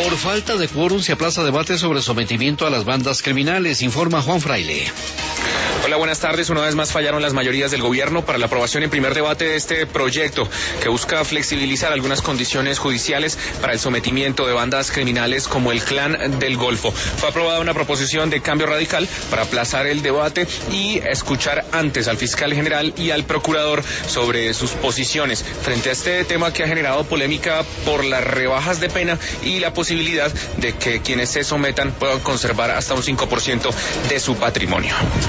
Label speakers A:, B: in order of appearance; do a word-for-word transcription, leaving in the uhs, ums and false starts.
A: Por falta de quórum se aplaza debate sobre sometimiento a las bandas criminales, informa Juan Fraile.
B: Hola, buenas tardes. Una vez más fallaron las mayorías del gobierno para la aprobación en primer debate de este proyecto que busca flexibilizar algunas condiciones judiciales para el sometimiento de bandas criminales como el Clan del Golfo. Fue aprobada una proposición de cambio radical para aplazar el debate y escuchar antes al fiscal general y al procurador sobre sus posiciones frente a este tema que ha generado polémica por las rebajas de pena y la posibilidad de que quienes se sometan puedan conservar hasta un cinco por ciento de su patrimonio.